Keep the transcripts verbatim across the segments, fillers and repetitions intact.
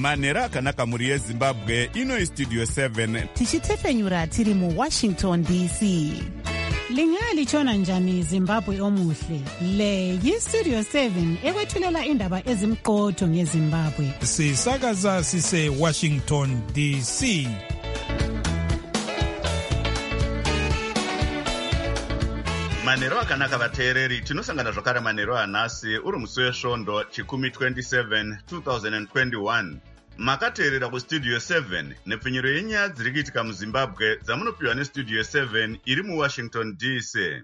manhero akanaka mhuri yezimbabwe. Ino Studio seven tichitefenyura tiri mu Washington D C. Lingalitshona njani Zimbabwe omuhle? Le yi Studio seven ekwethulela indaba ezimqotho ngeZimbabwe. Sisakaza sise Washington D C. Manhero akanaka vateereri, tinosangana zvakare manhero anhasi uri musi wesvondo chikumi twenty-seven two thousand twenty-one. Makateerera kustudio seven nepfinyiro yenyaya dziri kuitika muZimbabwe dzamunopiwa nestudio seven iri muWashington D C.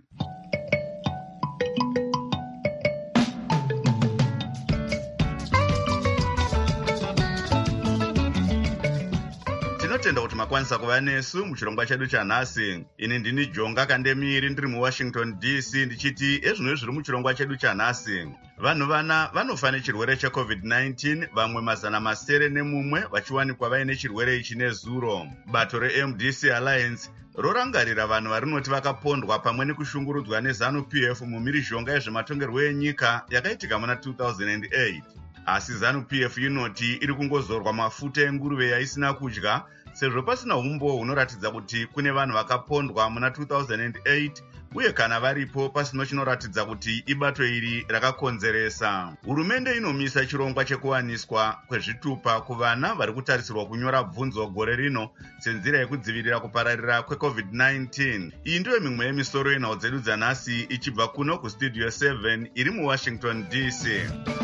Tinotenda kuti makwanisa kuva nesu muchirongwa chedu chanhasi. Ini ndini Jonga Kandemiri ndiri muWashington D C ndichiti ezvino zviri muchirongwa chedu chanhasi. Vanhu vana vanofa nechirwere checovid nineteen, vamwe mazana masere nemumwe vachiwanikwa vaine chirwere ichi nezuro. Bato reM D C Alliance rorangarira vanhu varinoti vakapondwa pamwe nekushungurudzwa neZanu-P F mumhirizhonga yezvematongerwo enyika yakaitika muna two thousand eight. Asi ZANU-P F inoti iri kungozorwa mafuta enguruve yaisina kudya, sezvo pasina umbo hunoratidza kuti kune vanhu vakapondwa muna two thousand eight, uye kana varipo pasino chinoratidza kuti ibato iri rakakonzeresa. Hurumende inomisa chirongwa chekuwaniswa kwezvitupa kuvana vari kutarisirwa kunyora bvunzo gore rino senzira yekudzivirira kupararira kwecovid nineteen. Iyi ndiyo mimwe yemisoro yenhau dzedu dzanhasi ichibva kuno kustudio seven iri muWashington D C.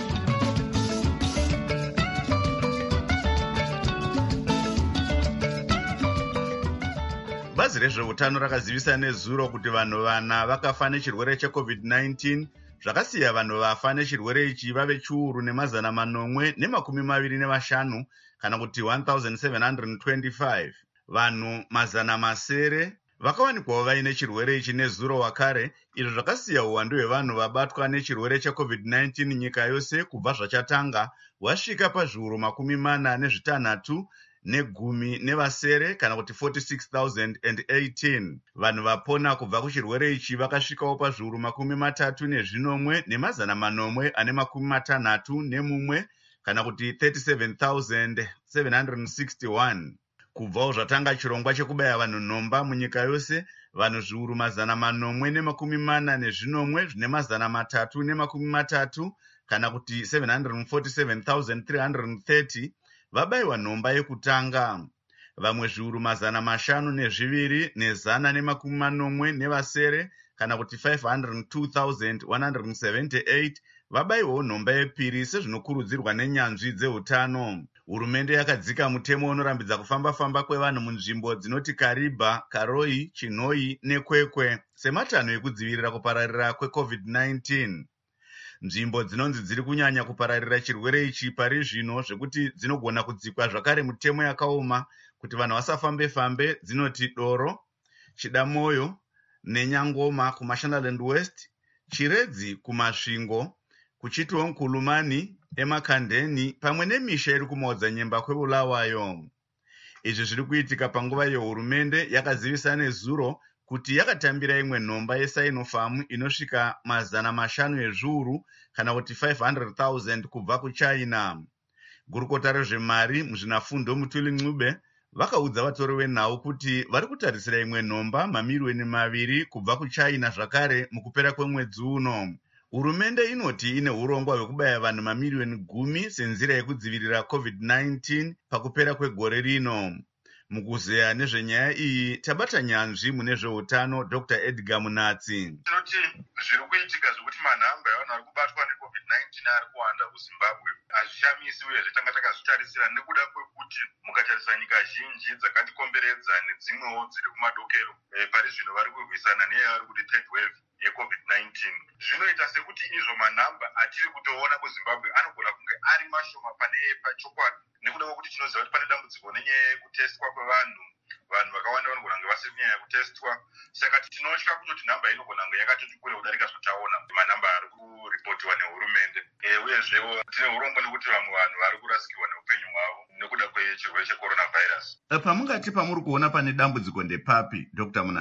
Bazi rezveutano rakazivisa nezuro kuti vanhu vana vakafa nechirwere checovid nineteen, zvakasiya vanhu vafa nechirwere ichi vave chiuru nemazana manomwe nemakumi maviri nevashanu kana kuti one thousand seven hundred twenty-five. Vanhu mazana masere vakawanikwawo vaine chirwere ichi nezuro wakare, izvo zvakasiya uwandu hwevanhu vabatwa nechirwere checovid nineteen nyika yose kubva zvachatanga wasvika pazviuru makumi mana nezvitanhatu negumi nevasere kana kuti forty-six thousand eighteen. Vanhu vapona kubva kuchirwere ichi vakasvikawo pazviuru makumi matatu nezvinomwe nemazana manomwe ane makumi matanhatu nemumwe kana kuti thirty-seven thousand seven hundred sixty-one. Kubvawo zvatanga chirongwa chekubaya vanhu nhomba munyika yose, vanhu zviuru mazana manomwe nemakumi mana nezvinomwe zvine mazana matatu nemakumi matatu kana kuti seven hundred forty-seven thousand three hundred thirty vabayiwa nhomba yekutanga. Vamwe zviuru mazana mashanu nezviviri nezana nemakumi manomwe nevasere kana kuti five hundred two thousand one hundred seventy-eight vabayiwawo nhomba yepiri sezvinokurudzirwa nenyanzvi dzeutano. Hurumende yakadzika mutemo unorambidza kufamba-famba kwevanhu munzvimbo dzinoti Kariba, Karoi, Chinhoi neKwekwe sematanho ekudzivirira kupararira kwecovid nineteen. Nzvimbo dzinonzi dziri kunyanya kupararira chirwere ichi pari zvino zvekuti dzinogona kudzikwa zvakare mutemo yakaoma kuti vanhu vasafambe-fambe dzinoti Doro, Chidamoyo neNyangoma kuMashonaland West, Chiredzi kuMasvingo, kuchitiwo Nkulumani, eMakandeni pamwe nemisha iri kumaodzanyemba kweBulawayo. Izvi zviri kuitika panguva yehurumende yakazivisa nezuro kuti yakatambira imwe nhomba yeSinofarm inosvika mazana mashanu ezviuru kana kuti five hundred thousand kubva kuChina. Gurukota rezvemari muzvinafundo Mutuli Ncube vakaudza vatori venhau kuti vari kutarisira imwe nhomba mamirioni maviri kubva kuChina zvakare mukupera kwemwedzi uno. Hurumende inoti ine urongwa hwekubaya vanhu mamirioni gumi senzira yekudzivirira covid nineteen pakupera kwegore rino. Mukuzeya nezvenyaya iyi tabata nyanzvi mune zveutano Doctor Edgar Munatsi. Tinoti zviri kuitika zvokuti manhamba evanhu vari kubatwa necovid nineteen ari kuwanda kuZimbabwe hazvishamisi uyezve tanga takazvitarisira nekuda kwekuti mukatarisa nyika zhinji dzakatikomberedza nedzimwewo dziri kumadokero e, pari zvino vari kurwisana neyavari kuti third wave yecovid nineteen. Zvinoita sekuti izvo manhamba atiri kutoona kuZimbabwe anogona kunge ari mashoma pane pachokwadi nekuda kwekuti tinoziva kuti pane dambudziko nenyaya yekutestwa kwevanhu. Vanhu vakawanda vanogona kunge vasiri nyaya yekutestwa, saka tinotya kutoti nhamba inogona kunge yakatoti kure kudarika zvotaona manhamba ari kuripotiwa nehurumende. E, uyezvewo tine urombo nekuti vamwe vanhu vari kurasikirwa neupenyu hwavo nekuda kwechirwere checoronavirus. Pamungati pamuri kuona pane dambudziko ndepapi, Doctor Munatsi?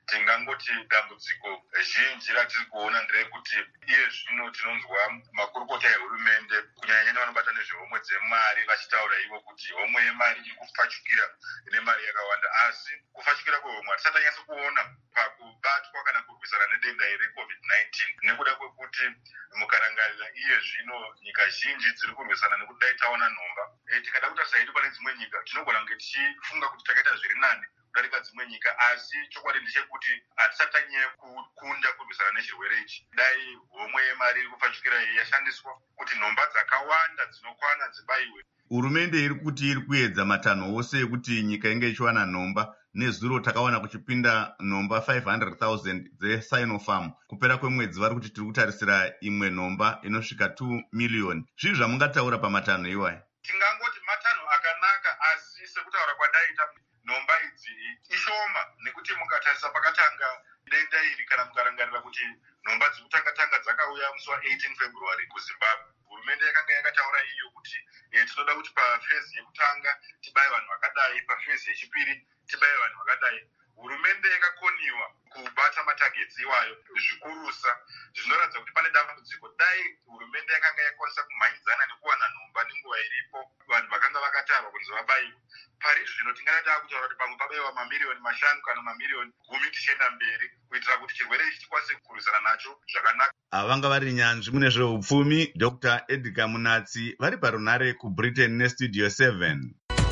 tingangoti dambudziko zhinji ratiri kuona nderekuti iye zvino tinonzwa makurukota ehurumende kunyanyanya vanobata nezvehomwe dzemari vachitaura ivo kuti homwe yemari iri kufachukira nemari yakawanda, asi kufachukira kwehomwe hatisati tanyatso kuona pakubatwa kana kurwisana nedenda iri covid nineteen, nekuda kwekuti mukarangarira iye zvino nyika zhinji dziri kurwisana nekuti dai taona nhomba. E, tikada kutarisa hedu pane dzimwe nyika tinogona kunge tichifunga kuti takaita zviri nani kudarika dzimwe nyika, asi chokwadi ndechekuti hatisati tanyanya kukunda kurwisana nechirwere ichi. Dai homwe yemari iri kufachukira iyi yashandiswa kuti nhomba dzakawanda dzinokwana dzibaiwe. Hurumende iri kuti iri kuedza matanho ose ekuti nyika inge ichiwana nhomba. Nezuro takaona kuchipinda nhomba five hundred thousand dzeSinopharm. Kupera kwemwedzi vari kuti tiri kutarisira imwe nhomba inosvika two million. Zvii zvamungataura pamatanho iwayo? Tingangoti matanho akanaka, asi sekutaura kwadaita nhomba idzi ishoma, nekuti mukatarisa pakatanga denda iri kana mukarangarira kuti nhomba dzekutanga-tanga dzakauya musi wa-eighteen February kuZimbabwe. Hurumende yakanga yakataura iyo kuti e, tinoda kuti pafezi yekutanga tibaye vanhu vakadai, pafezi yechipiri tibaye vanhu vakadai. Hurumende yakakoniwa kubata matagets iwayo zvikurusa, zvinoratidza kuti pane dambudziko. Dai hurumende yakanga yakwanisa kumhanyidzana nekuwana nhomba nenguva iripo vanhu vakanga vakatarwa kunzi vabaiwe, pari zvino tingada taa kutaura kuti pamwe pabayiwa mamiliyoni mashanu kana mamiliyoni gumi tichienda mberi, kuitira kuti chirwere ichi tikwanise kurwisana nacho zvakanaka. Vanga vari nyanzvi mune zveupfumi Doctor Edgar Munatsi vari parunare kuBritain neStudio seven.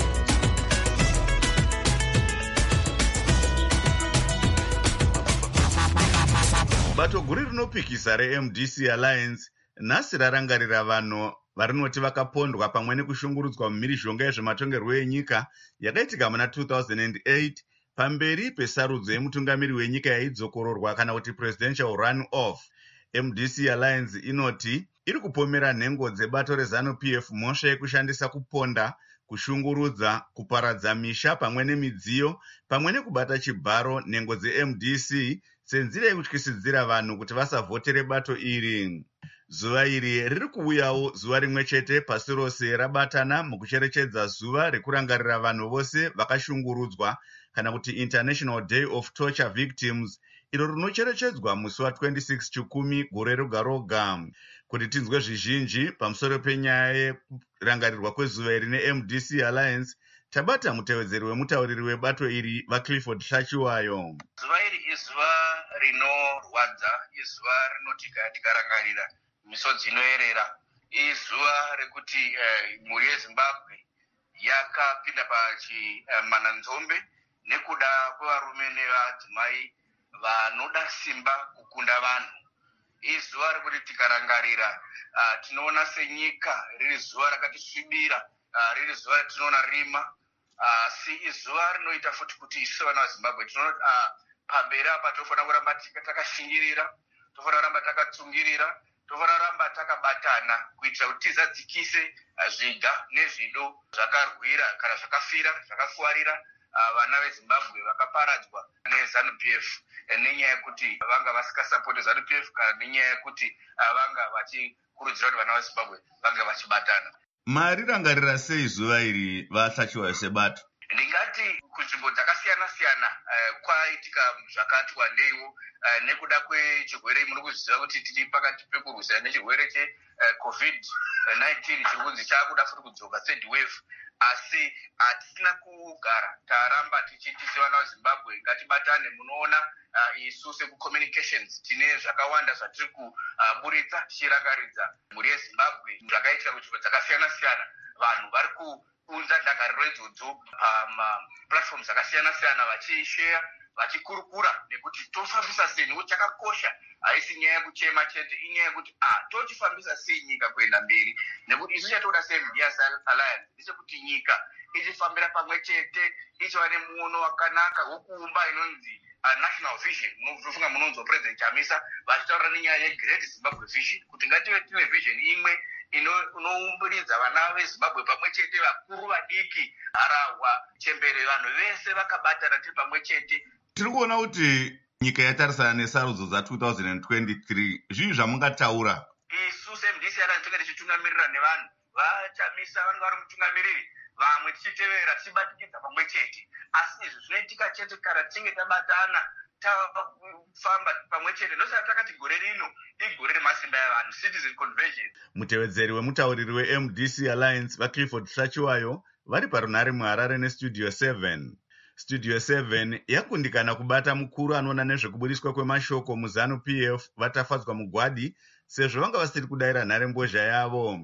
Bato guru rinopikisa reM D C Alliance nhasi rarangarira vanhu varinoti vakapondwa pamwe nekushungurudzwa mumhirizhonga yezvematongerwo enyika yakaitika muna two thousand eight pamberi pesarudzo yemutungamiri wenyika yaidzokororwa kana kuti presidential run off. M D C Alliance inoti iri kupomera nhengo dzebato reZANU-P F mhosva yekushandisa kuponda, kushungurudza, kuparadza misha pamwe nemidziyo pamwe nekubata chibharo nhengo dzeM D C senzira yekutyisidzira vanhu kuti vasavhotere bato iri. Zuva iri riri kuuyawo zuva rimwe chete pasi rose rabatana mukucherechedza zuva rekurangarira vanhu vose vakashungurudzwa kana kuti International Day of Torture Victims, iro rinocherechedzwa musi wa twenty-six Chikumi gore roga roga. Kuti tinzwe zvizhinji pamusoro penyaya yekurangarirwa kwezuva iri neM D C Alliance, tabata mutevedzeri wemutauriri webato iri vaClifford Shachiwayo. Zuva iri izuva rinorwadza, izuva rinoti tikarangarira misodzi inoerera, izuva rekuti eh, mhuri yeZimbabwe yakapinda pachimananzombe eh, nekuda kwevarume nevadzimai vanoda simba kukunda vanhu. Izuva rekuti tikarangarira uh, tinoona senyika riri zuva rakatisvibira, uh, riri zuva ratinoona rima, asi uh, izuva rinoita futi kuti isu vana vaZimbabwe tinoona uh, pamberi apa tofanira kuramba takashingirira, tofanira kuramba takatsungirira, tofanira kuramba takabatana kuitira kuti tizadzikise uh, zviga nezvido zvakarwira kana zvakafira zvakafuarira uh, vana veZimbabwe vakaparadzwa neZANU-P F nenyaya yekuti vanga vasikasapoti ZANU-P F kana nenyaya yekuti uh, vanga vachikurudzira kuti vana veZimbabwe vanga vachibatana. Marirangarira sei zuva iri vaShachiwayo sebato? Ndingati kunzvimbo dzakasiyana-siyana uh, kwaitika zvakati wandeiwo uh, nekuda kwechirwere muri kuziva kuti tiri pakati pekurwisana nechirwere checovid nineteen chiri kunzi chaakuda futi kudzoka third wave, asi hatisina kugara taramba tichiti sevana veZimbabwe ngatibatane. Munoona uh, isu sekucommunications tine zvakawanda zvatiri kuburitsa uh, tichirangaridza mhuri yeZimbabwe zvakaitika kunzvimbo dzakasiyana-siyana. Vanhu vari kuunza ndagariro idzodzo pamaplatforms akasiyana-siyana vachishare, vachikurukura nekuti tofambisa sei, nekuti chakakosha haisi nyaya yekuchema chete, inyaya yekuti ah tochifambisa sei nyika kuenda mberi, nekuti isu chatoda seM D C Alliance ndechekuti nyika ichifambira pamwe chete, ichiva nemuono wakanaka wokuumba inonzi a national vision. Munofunga munonzi President Chamisa vachitaura nenyaya yeGreat Zimbabwe Vision, kuti ngative tine vision imwe inoumbiridza vana veZimbabwe pamwe chete, vakuru vadiki, harahwa, chembere, vanhu vese vakabatana tiri pamwe chete. Tiri kuona kuti nyika yatarisana nesarudzo dza two thousand twenty-three, zvii zvamungataura? Isu seM D C Alliance tinenge tichitungamirira nevanhu vaChamisa vanenge vari mutungamiriri, vamwe tichitevera tichibatikidza pamwe chete, asi izvi zvinoitika chete kana tinge tabatana tafamba pamwe chete. Ndosaka takati gore rino igore remasimba evanhu, citizen conversion. Mutevedzeri wemutauriri we-M D C Alliance vaClifford Shachiwayo vari parunhare muHarare neStudio seven. Studio seven yakundikana kubata mukuru anoona nezvekubudiswa kwemashoko muZanu P F vatafadzwa mugwadi sezvo vanga vasiri kudayira nharembozha yavo.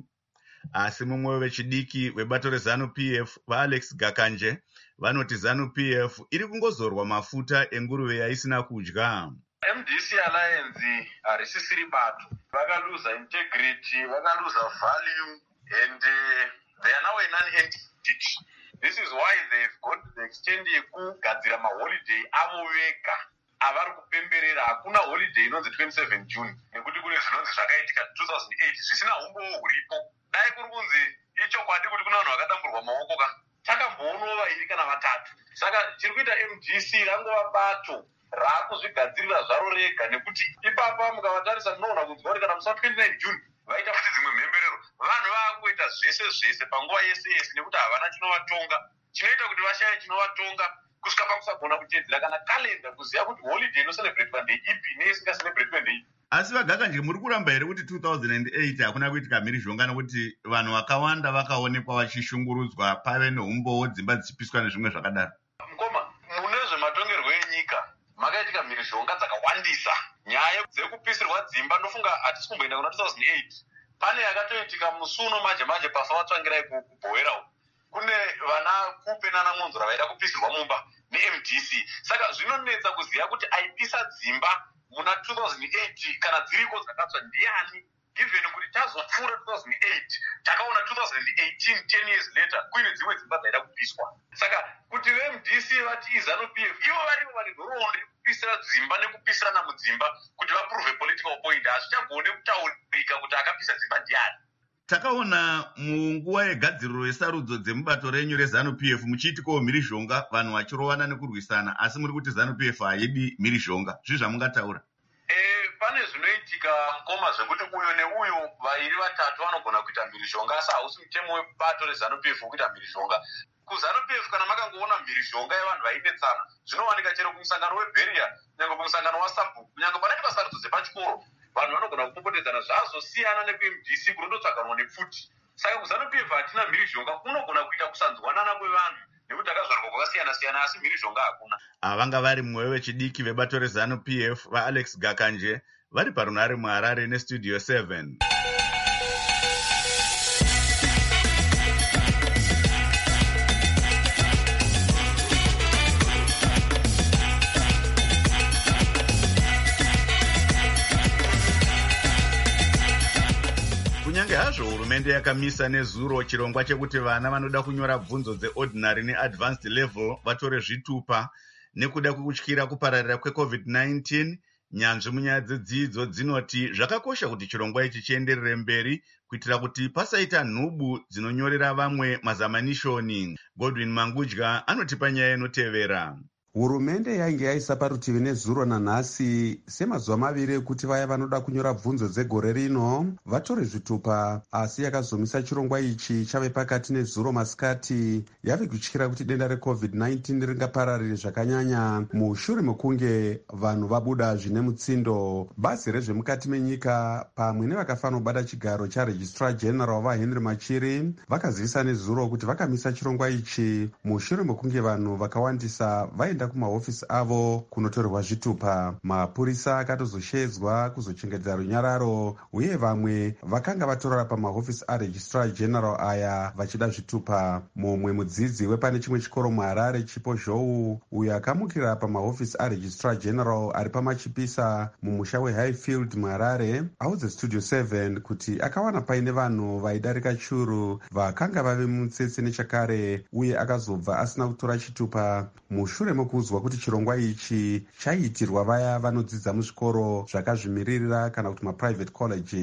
Asi mumwe wevechidiki webato reZanu P F vaAlex Gakanje vanoti Zanu P F iri kungozorwa mafuta enguruve yaisina kudya. M D C Alliance harisisiri bato, vakaluza integrity, vakaluza value, and uh, they are now a non-entity. This is why they've got the extent yekugadzira maholiday avo vega avari kupemberera. Hakuna holiday inonzi twenty-seven June nekuti kune zvinonzi zvakaitika two thousand eight zvisina umbowo huripo. Dai kuri kunzi ichokwadi kuti kuna vanhu vakadamburwa maoko ka takamboonawo vairi kana vatatu. Saka chiri kuita M D C rangova bato raakuzvigadzirira zvaro rega, nekuti ipapa mukavatarisa munoona kunzwa kuti kana musa twenty-nine June vaita futi dzimwe mhemberero. Vanhu vaakuita zvese zvese panguva yese yese nekuti havana chinovatonga. Chinoita kuti vashaye chinovatonga kusvika pakusagona kuteedzera kana kalenda kuziva kuti holiday inoselebratewa ndeipi neisingaselebratewa ndeipi. Asi vaGakanje muri kuramba here kuti two thousand eight hakuna kuitika mhirizhonga nekuti vanhu vakawanda vakaonekwa vachishungurudzwa pave neumbowo dzimba dzichipiswa nezvimwe zvakadaro? Mukoma, mune zvematongerwo enyika makaitika mhirizhonga dzakawandisa. Nyaya dzekupisirwa dzimba ndofunga hatisi kumboenda kuna two thousand eight. Pane yakatoitika musi uno manje manje pafa vatsvangirai kubhowera uko. Kune vana Kupe nana Monzora vaida kupisirwa mumba ne-M D C. Saka zvinonetsa kuziva kuti aipisa dzimba muna two thousand eight kana dziriko dzakatsva ndiani, given kuti tazopfuura two thousand eight takaona two thousand eighteen ten years later kuine dzimwe dzimba dzaida kupiswa. Saka kuti ve-M D C vati Zanu P F ivo varivo vane nhoroondo yekupisira dzimba nekupisirana mudzimba kuti vaprove political point, hazvichagone kutaurika kuti akapisa dzimba ndiani. Takaona munguva yegadziriro yesarudzo dzemubato renyu reZanu P F muchiitikawo mhirizhonga vanhu vachirovana nekurwisana, asi muri kuti Zanu P F haidi mhirizhonga. Zvii zvamungataura? E, pane zvinoitika Mukoma zvekuti uyu neuyu vairi vatatu vanogona kuita mhirizhonga, asi hausi mutemo webato reZanu P F wekuita mhirizhonga. KuZanu P F kana makangoona mhirizhonga yevanhu vaidetsana zvinowanika chero kumusangano weBeria nyange kumusangano waSabhuku nyange panenge pasarudzo dzepachikoro vanhu vanogona kupopotedzana zvazosiyana neku-M D C kunondotsvaganwa nepfuti. Saka kuZanu P F hatina mhirizhonga, kunogona kuita kusanzwanana kwevanhu nekuti takazvarwa kwakasiyana siyana asi mhirizhonga hakuna. Vanga vari mumwe wechidiki vebato reZanu P F vaAlex Gakanje vari parunhare muHarare neStudio seven. Kunyange hazvo hurumende yakamisa nezuro chirongwa chekuti vana vanoda kunyora bvunzo dzeordinary neadvanced level vatore zvitupa nekuda kwekutyira kupararira kweCovid nineteen, nyanzvi munyaya dzedzidzo dzinoti zvakakosha kuti chirongwa ichi chienderere mberi kuitira kuti pasaita nhubu dzinonyorera vamwe mazamanishoni. Godwin Mangudya anotipa nyaya inotevera. Hurumende yainge yaisa parutivi nezuro nanhasi semazuva maviri ekuti vaya vanoda kunyora bvunzo dzegore rino vatore zvitupa, asi yakazomisa chirongwa ichi chave pakati nezuro masikati yave kutyira kuti denda reCovid nineteen ringapararire zvakanyanya mushure mekunge vanhu vabuda zvine mutsindo. Bazi rezvemukati menyika pamwe nevakafanira kubata chigaro charegistrar general vaHenry Machiri vakazivisa nezuro kuti vakamisa chirongwa ichi mushure mekunge vanhu vakawandisa vaenda kumahofisi avo kunotorerwa zvitupa. Mapurisa akatozoshedzwa kuzochengetedza runyararo uye vamwe vakanga vatorera pamahofisi aregistrar general aya vachida zvitupa. Mumwe mudzidzi wepane chimwe chikoro muHarare Chipo Zhou uyo akamukira pamahofisi aregistrar general ari pamachipisa mumusha weHighfield muHarare audze Studio seven kuti akawana paine vanhu vaidarika churu vakanga vave mutsetse nechakare uye akazobva asina kutora chitupa mushure mekuzwa kuti chirongwa ichi chaitirwa vaya vanodzidza muzvikoro zvakazvimiririra kana kuti maprivate colleges.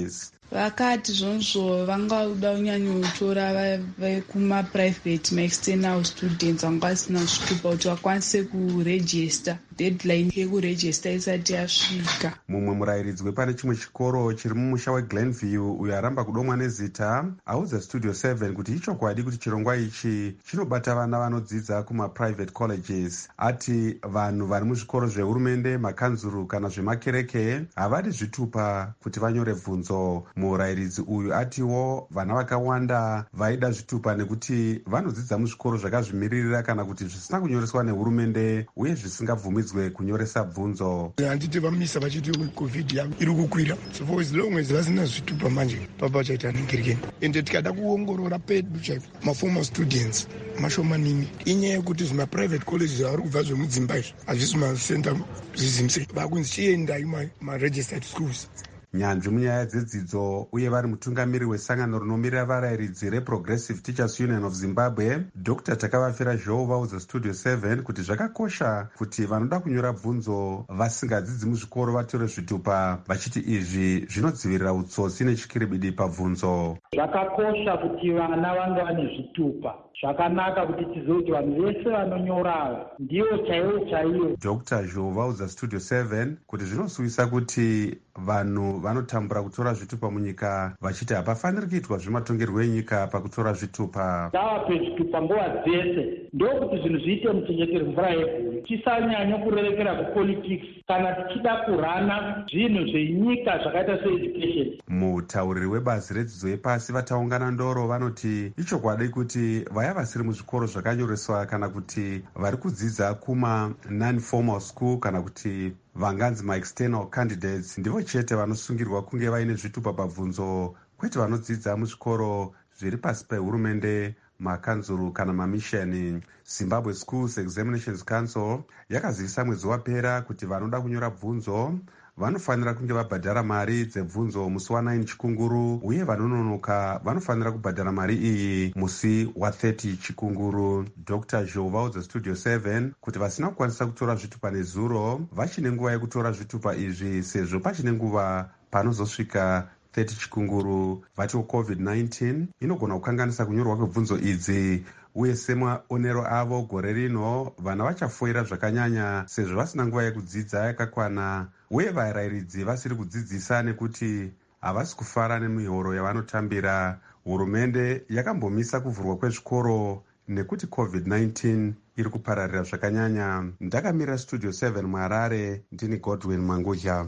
vakati zvonzvo vangauda kunyanyotora vekumapurivhate maexternal students vanga vasina zvitupa kuti vakwanise kurejista, deadline yekurejista isati yasvika. Mumwe murayiridzi wepane chimwe chikoro chiri mumusha weGlenview uyo aramba kudomwa nezita audza Studio seven kuti ichokwadi kuti chirongwa ichi chinobata vana vanodzidza kumaprivate colleges. Ati vanhu vari muzvikoro zvehurumende, makanzuru kana zvemakereke havadi zvitupa kuti vanyore bvunzo. Murayiridzi uyu atiwo vana vakawanda vaida zvitupa nekuti vanodzidza muzvikoro zvakazvimiririra kana kuti zvisina kunyoreswa nehurumende uye zvisingabvumidzwe kunyoresa bvunzo. Handiti vamisa vachiti covid iri kukwira, so as long as vasina zvitupa manje papachaita ningirikeni. Ende tikada kuongorora pedu chaipo maformer students mashomanini inyaya yekuti zvimaprivate colleges vari kubva zvemudzimba izvi hazvisi masenta zvizimise vakunzi chiendai maregistered schools. Nyanzvi munyaya dzedzidzo uye vari mutungamiri wesangano rinomirira varayiridzi reProgressive Teachers Union of Zimbabwe, Doctor Takavafira Zhou vaudza Studio seven kuti zvakakosha kuti vanoda kunyora bvunzo vasingadzidzi muzvikoro vatore zvitupa, vachiti izvi zvinodzivirira utsotsi nechikiribidi pabvunzo. Zvakakosha kuti vana vange vane zvitupa. Zvakanaka kuti tizive kuti vanhu vese vanonyora ndivo chaivo chaivo. Doctor Zhou vaudza Studio seven kuti zvinosuvisa kuti vanhu vanotambura kutora zvitupa munyika vachiti hapafaniri kuitwa zvematongerwo enyika pakutora zvitupa. Ngavape zvitupa nguva dzese ndokuti zvinhu zviite muchengetero mvura yebhuri. Tisanyanya kurerekera kupolitics kana tichida kurana zvinhu zvenyika zvakaita seeducation. Mutauriri webazi redzidzo yepasi vataungana ndoro vanoti ichokwadi kuti vaya vasiri muzvikoro zvakanyoreswa kana kuti vari kudzidza kuma non-formal school kana kuti vanganzi maexternal candidates ndivo chete vanosungirwa kunge vaine zvitupa pabvunzo, kwete vanodzidza muzvikoro zviri pasi pehurumende, makanzuru kana mamisheni. Zimbabwe Schools Examinations Council yakazivisa mwezi wapera kuti vanoda kunyora bvunzo vanofanira kunge vabhadhara mari dzebvunzo musi wa9 chikunguru uye vanononoka vanofanira kubhadhara mari iyi musi wa30 chikunguru. Doctor Zhou vaudza Studio seven kuti vasina kukwanisa kutora zvitupa nezuro vachine nguva yekutora zvitupa izvi sezvo pachine nguva panozosvika thirty chikunguru. Vatiwo covid nineteen inogona kukanganisa kunyorwa kwebvunzo idzi uye semaonero avo gore rino vana vachafoira zvakanyanya sezvo vasina nguva yekudzidza yakakwana uye varayiridzi vasiri kudzidzisa nekuti havasi kufara nemihoro yavanotambira. Hurumende yakambomisa kuvhurwa kwezvikoro nekuti covid nineteen iri kupararira zvakanyanya. Ndakamirira Studio seven muHarare, ndini Godwin Mangudya.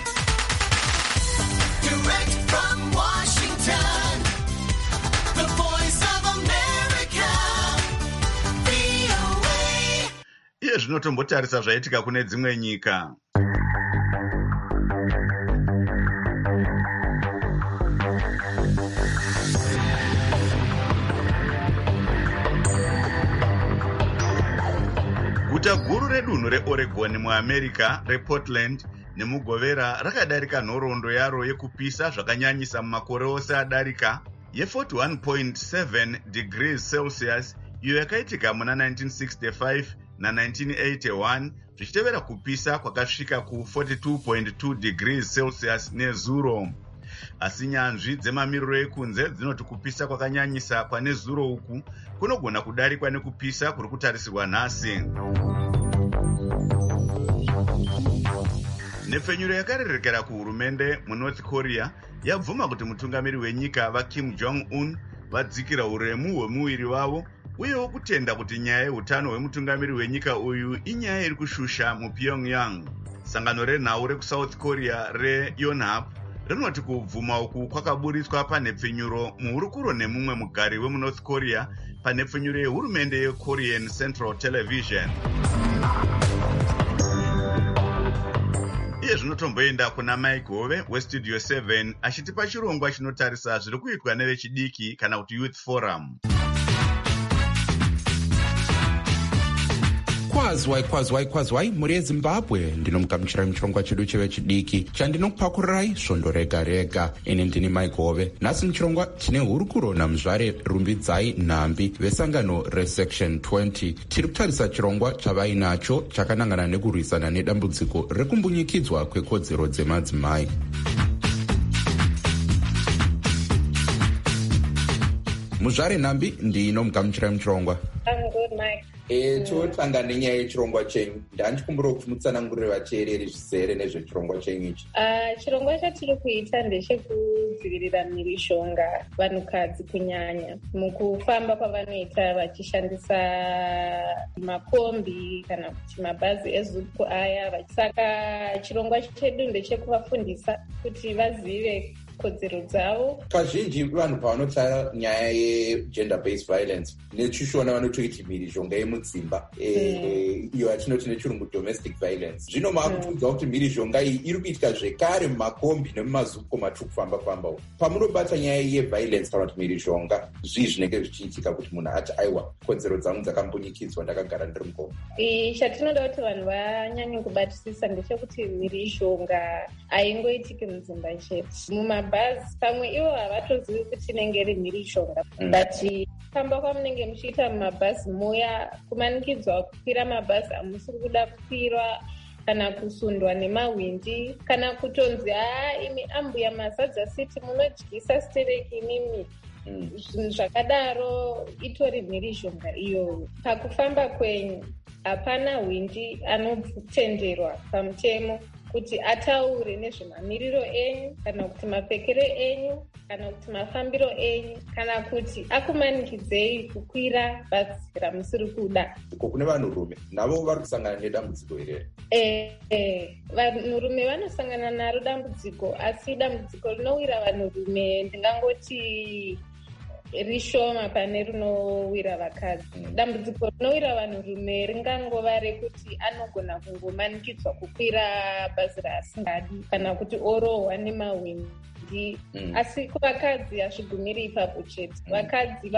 Iye zvinotombotarisa zvaitika kune dzimwe nyika. Guta guru redunhu reOregon muAmerica rePortland nemugovera rakadarika nhoroondo yaro yekupisa zvakanyanyisa mumakore ose adarika ye forty-one point seven degrees Celsius iyo yakaitika muna nineteen sixty-five na nineteen eighty-one zvichitevera kupisa kwakasvika ku forty-two point two degrees Celsius nezuro. Asi nyanzvi dzemamiriro ekunze dzinoti kupisa kwakanyanyisa kwane zuro uku kunogona kudarikwa nekupisa kuri kutarisirwa nhasi. Nepfenyuro yakarerekera kuhurumende muNorth Korea yabvuma kuti mutungamiri wenyika vaKim Jong-un vadzikira uremu hwemuviri wavo uyewo kutenda kuti nyaya yeutano hwemutungamiri wenyika uyu inyaya iri kushusha muPyongyang. Sangano renhau rekuSouth Korea reYonhap rinoti kubvuma uku kwakaburitswa panhepfenyuro muhurukuro nemumwe mugari wemuNorth Korea panhepfenyuro yehurumende yeKorean Central Television. Iye zvinotomboenda kuna Mike Hove weStudio seven achitipa chirongwa chinotarisa zviri kuitwa nevechidiki kana kuti Youth Forum. Kwazwai kwazwai kwazwai muri yeZimbabwe, ndinomugamuchirai muchirongwa chedu chevechidiki chandinokupakurai svondo rega rega. Ini ndini Mike Hove. Nhasi muchirongwa tine hurukuro naMuzvare Rumbidzai Nhambi vesangano reSection twenty. Tiri kutarisa chirongwa chavainacho chakanangana nekurwisana nedambudziko rekumbunyikidzwa kwekodzero dzemadzimai. muzvare nhambi ndino mugamuchirai muchirongwa. I'm good, Mike. E, totanga nenyaya yechirongwa chenyu. Ndandichikumbira kuti mutsanangurire vateereri zvizere nezvechirongwa chenyu ichi. Uh, chirongwa chatiri kuita ndechekudzivirira mhirizhonga vanhukadzi kunyanya mukufamba kwavanoita vachishandisa makombi kana kuti mabhazi ezuku aya. Saka chirongwa chedu ndechekuvafundisa kuti vazive kodzero dzavo. Kazhinji vanhu pavanotaura nyaya yegender based violence nechishona vanotoiti mhirizhonga yemudzimba iyo yatinoti nechirungu domestic violence. Zvino maakutiudza kuti mhirizhonga iyi iri kuitika zvekare mumakombi nemumazuko matiri kufamba famba. Pamunobata nyaya yeviolence kana kuti mhirizhonga, zvii zvinenge zvichiitika kuti munhu ati aiwa kodzero dzangu dzakambunyikidzwa ndakagara ndiri mukombi? Chatinoda kuti vanhu vanyanye kubatisisa ndechekuti mhirizhonga haingoitiki mudzimba chete. Mumabhazi pamwe ivo havatozivi kuti inenge iri mhirizhonga, but famba kwamunenge muchiita mumabhazi muya, kumanikidzwa kukwira mabhazi amusiri kuda kukwirwa kana kusundwa nemahwindi kana kutonzi haa imi ambuya mazadza city munodyisa stereki imimi. Zvinhu zvakadaro itori mhirizhonga iyoyo. Pakufamba kwenyu hapana hwindi anotenderwa pamutemo kuti ataure nezvemamiriro enyu kana kuti mapfekero enyu kana kuti mafambiro enyu kana kuti akumanikidzei kukwira bhazi ramusiri kuda. Kune vanhurume navo vari kusangana nedambudziko ireri? Eh, vanhurume vanosangana naro dambudziko, asi dambudziko rinowira vanhurume ndingangoti rishoma pane rinowira vakadzi. Dambudziko rinowira vanhurume ringangova rekuti anogona kungomanikidzwa kukwira bhazi raasingadi kana kuti orohwa nemahwindi. Mm. Asi kuvakadzi hazvigumiri ipapo chete. Mm. Vakadzi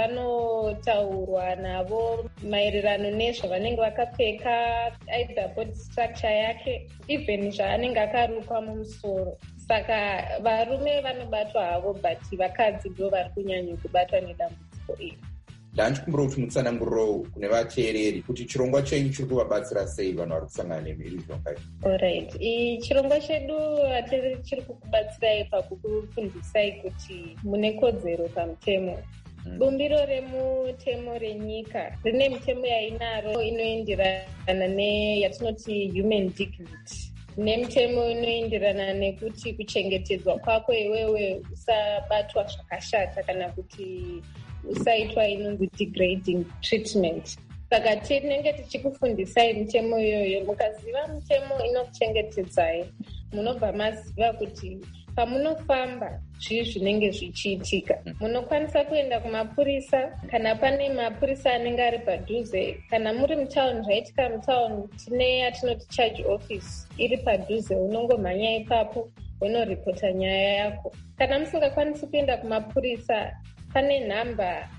vanotaurwa navo maererano nezvavanenge vakapfeka, either body structure yake, even zvaanenge akarukwa mumusoro. Saka varume vanobatwa havo, but vakadzi ndo vari kunyanya kubatwa nedambudziko iri. Ndandichikumbira kuti mutsananguriro kune vateereri kuti chirongwa chenyu chiri kuvabatsira sei vanhu vari kusangana nemhirizhonga iyi? Alright, chirongwa chedu vateereri chiri kukubatsirai pakukufundisai kuti mune kodzero pamutemo. Mm. Bumbiro remutemo renyika rine mitemo yainaro inoenderana neyatinoti human dignity. Nemitemo inoenderana nekuti kuchengetedzwa kwako iwewe usabatwa zvakashata kana kuti usaitwa inonzi degrading treatment. Saka tinenge tichikufundisai mitemo iyoyo. Mukaziva mitemo inokuchengetedzai, munobva maziva kuti pamunofamba zvii zvinenge zvichiitika. Munokwanisa kuenda kumapurisa kana pane mapurisa anenge ari padhuze. Kana muri mutauni, zvaitika mutauni, tine yatinoti charge office iri padhuze, unongomhanya ipapo unoripota nyaya yako. Kana musingakwanisi kuenda kumapurisa, pane nhamba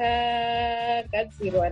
yakagadzirwa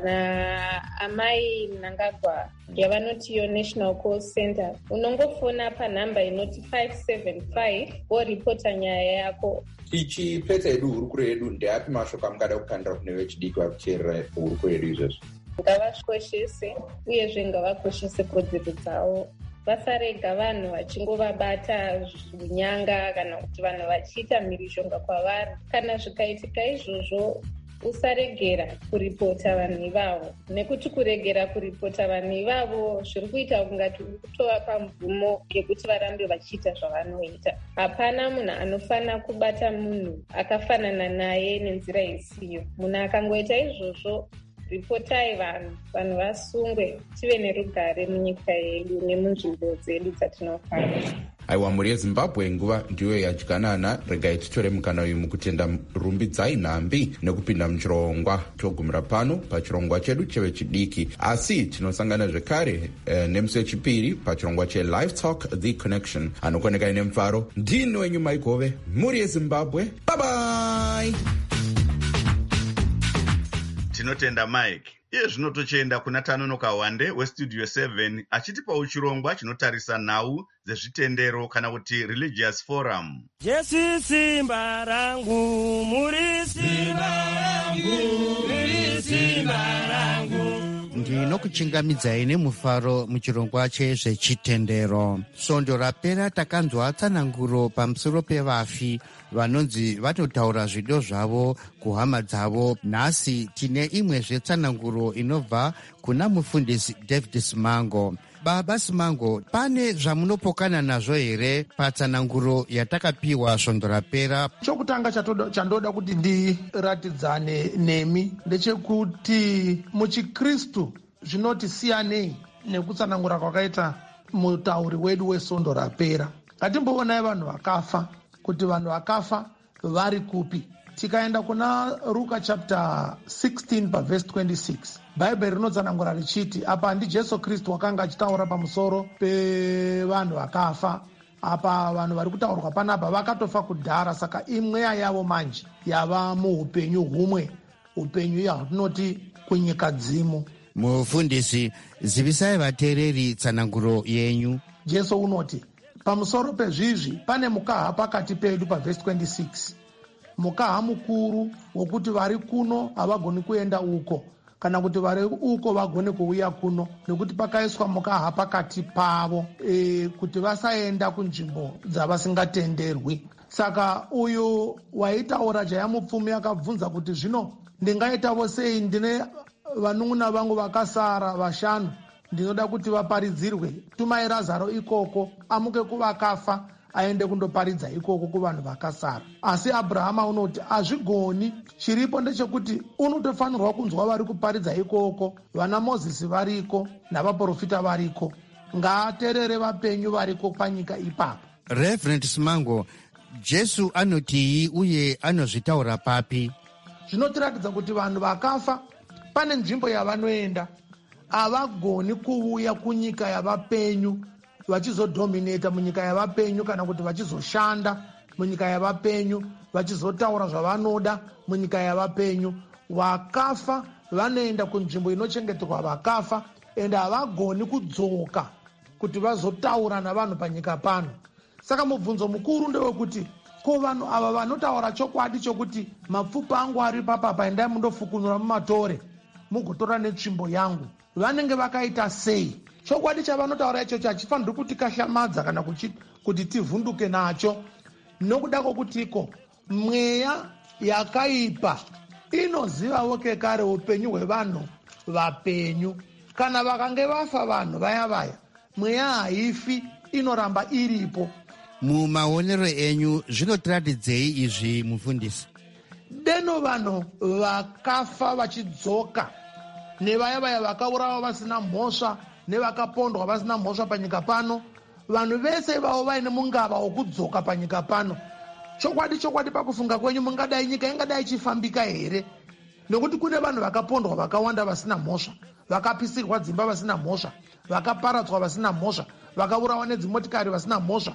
naamai Mnangagwa yavanoti yo National Call Center. Unongofona panhamba inoti five seven five woripota nyaya yako. Tichipedza hedu hurukuro yedu, ndeapi mashoko amungada kukandira kune vechidiki vari kuteerera hurukuro yedu izvozvo? Ngavakoshese uyezve ngavakoshese kodzero dzavo. Vasarega vanhu vachingovabata zvinyanga kana kuti vanhu vachiita mhirizhonga kwavari. Kana zvikaitika izvozvo, usaregera kuripota vanhu ivavo, nekuti kuregera kuripota vanhu ivavo zviri kuita kungati uri kutovapa mvumo yekuti varambe vachiita zvavanoita. Hapana munhu anofanira kubata munhu akafanana naye nenzira isiyo. Munhu akangoita izvozvo, ripotai vanhu, vanhu vasungwe, tive nerugare munyika yedu nemunzvimbo dzedu dzatinofamba. Aiwa, mhuri yeZimbabwe nguva ndiyo yadyanana. Regai titore mukana uyu mukutenda rumbidzai nhambi nekupinda muchirongwa. Togumira pano pachirongwa chedu chevechidiki, asi tinosangana zvekare eh, nemusi wechipiri pachirongwa cheLive Talk The Connection. Anokoneka ine mufaro, ndini wenyu Mike Hove, mhuri yeZimbabwe. Bye bye. Tinotenda Mike. Iye zvino tochienda kuna Tanonoka Wande weStudio seven achitipawo chirongwa chinotarisa nhau dzezvitendero kana kuti Religious Forum. Jesu simba rangu, muri simba rangu, muri simba rangu. ndinokuchingamidzai nemufaro muchirongwa chezvechitendero. Svondo rapera takanzwa tsananguro pamusoro pevafi vanonzi vatotaura zvido zvavo kuhama dzavo. Nhasi tine imwezve tsananguro inobva kuna mufundisi David Simango. Baba Simango, pane zvamunopokana nazvo here patsananguro yatakapiwa svondo rapera? Chokutanga chandoda kuti ndiratidzane nemi ndechekuti muchikristu zvinoti siyanei nekutsanangura kwakaita mutauri wedu wesvondo rapera. Ngatimboonai vanhu vakafa kuti vanhu vakafa vari kupi. Tikaenda kuna Luka chapter sixteen verse twenty-six, Bible rinotsanangura richiti apa ndi Jesu Kristu wakanga achitaura pamusoro pevanhu vakafa. Apa vanhu vari kutaurwa panapa vakatofa kudhara, saka imweya yavo manje yava muupenyu humwe, upenyu yahunoti kunyika dzimo. Mufundisi, zivisai vateereri tsananguro yenyu. Jesu unoti pamusoro pezvizvi pane mukaha pakati pedu paverse twenty-six. Mukaha mukuru wokuti vari kuno havagoni kuenda uko, kana kuti vari uko vagone kuuya kuno, nekuti pakaiswa mukaha pakati pavo e, kuti vasaenda kunzvimbo dzavasingatenderwi. Saka uyu waitaura jaya mupfumi akabvunza kuti zvino ndingaitavo sei, ndine vanun'una vangu vakasara vashanu, ndinoda kuti vaparidzirwe. Tumai Razaro ikoko amuke kuvakafa aende kundoparidza ikoko kuvanhu vakasara. Asi Abrahama unoti hazvigoni. Chiripo ndechekuti unotofanirwa kunzwa vari kuparidza ikoko, vana Mozisi variko navaprofita variko, ngaateerere vapenyu variko panyika ipapo. Reverend Simango, Jesu anotii uye anozvitaura papi? Zvinotiratidza kuti vanhu vakafa pane nzvimbo yavanoenda, havagoni kuuya kunyika yavapenyu vachizodhomineta munyika yavapenyu, kana kuti vachizoshanda munyika yavapenyu, vachizotaura zvavanoda munyika yavapenyu. Vakafa vanoenda kunzvimbo inochengeterwa vakafa, ende havagoni kudzoka kuti vazotaura navanhu panyika pano. Saka mubvunzo mukuru ndewekuti ko vanhu ava vanotaura chokwadi chokuti mapfupa angu ari papapa, endai mundofukunura mumatore mugotora netsvimbo yangu, vanenge vakaita sei? Chokwadi chavanotaura ichocho hachifaniri kuti kashamadza kana kuti tivhunduke nacho, nokuda kwokutiko mweya yakaipa inozivawo kekare upenyu hwevanhu vapenyu. Kana vakange vafa vanhu vaya vaya, mweya haifi, inoramba iripo. Mumaonero enyu zvinotiratidzei izvi mufundisi? Deno vanhu vakafa vachidzoka, nevaya vaya vakaurawa vasina mhosva, nevakapondwa vasina mhosva panyika pano, vanhu vese ivavo vaine mungava wokudzoka panyika pano. Chokwadi chokwadi pakufunga kwenyu mungadai nyika ingadai ichifambika here? Nokuti kune vanhu vakapondwa vakawanda vasina mhosva, vakapisirwa dzimba vasina mhosva, vakaparadzwa vasina mhosva, vakaurawa nedzimotikari vasina mhosva,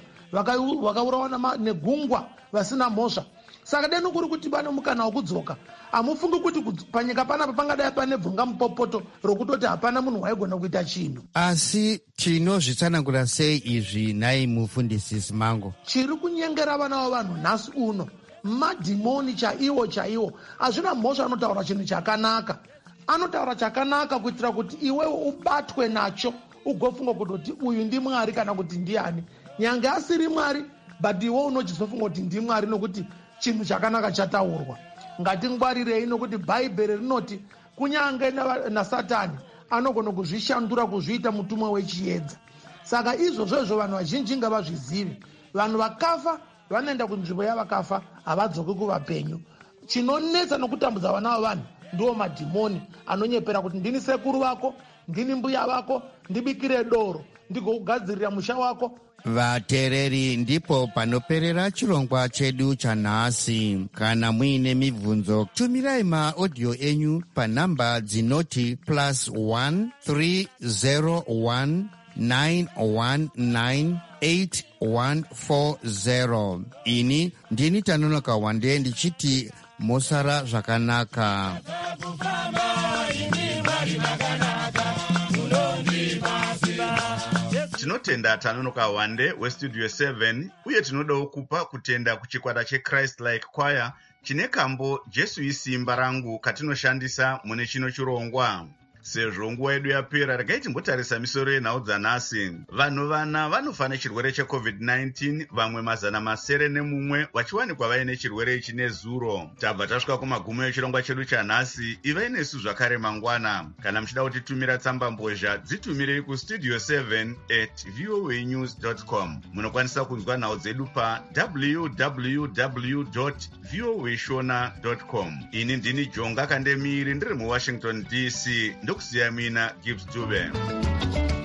vakaurawa negungwa vasina mhosva. Saka deno kuri kuti vane mukana wokudzoka. Hamufungi kuti panyika panapa pangadai pane bvunga mupopoto rokutoti hapana munhu waigona kuita chinhu? Asi tinozvitsanangura sei izvi nhai mufundisi Simango? Chiri kunyengera vana vavanhu nhasi uno madhimoni chaiwo chaiwo. Hazvina mhosva anotaura chinhu chakanaka, anotaura chakanaka kuitira kuti iwewe ubatwe nacho ugofunga kuti uyu ndimwari kana kuti ndiani. Nyange asiri mwari, but iwe unochizofunga kuti ndimwari nokuti chinhu chakanaka chataurwa. Ngatingwarirei nokuti Bhaibheri rinoti kunyange naSatani anogona kuzvishandura kuzviita mutumwa wechiedza. Saka izvozvo vanhu vazhinji ngavazvizive. Vanhu vakafa vanoenda kunzvimbo yavakafa, havadzoki kuvapenyu. Chinonetsa nokutambudza vana vavanhu ndiwo madhimoni anonyepera kuti ndini sekuru vako, ndini mbuya vako, ndibikire doro ndigokugadzirira musha wako. Vateereri, ndipo panoperera chirongwa chedu chanhasi. Kana muine mibvunzo, tumirai maaudio enyu panhamba dzinoti plus one three zero one nine one nine eight one four zero. Ini ndini Tanonoka Wande ndichiti mosara zvakanaka. Tinotenda Tanonoka Wande westudio seven, uye tinodawo kupa kutenda kuchikwata cheChrist Like Choir chine kambo Jesu isimba rangu katinoshandisa mune chino chirongwa. Sezvo nguva yedu yapera, regai timbotarisa misoro yenhau dzanhasi. Vanhu vana vanofa nechirwere checovid nineteen, vamwe mazana masere nemumwe vachiwanikwa vaine chirwere ichi nezuro. Tabva tasvika kumagumo echirongwa chedu chanhasi. Ivai nesu zvakare mangwana. Kana muchida kutitumira tsamba mbozha, dzitumirei kustudio seven at voa news dot com. Munokwanisa kunzwa nhau dzedu pa w w w dot voa shona dot com. Ini ndini Jonga Kandemiri, ndiri muWashington D C. Ndokusiya mina Gibbs Dube.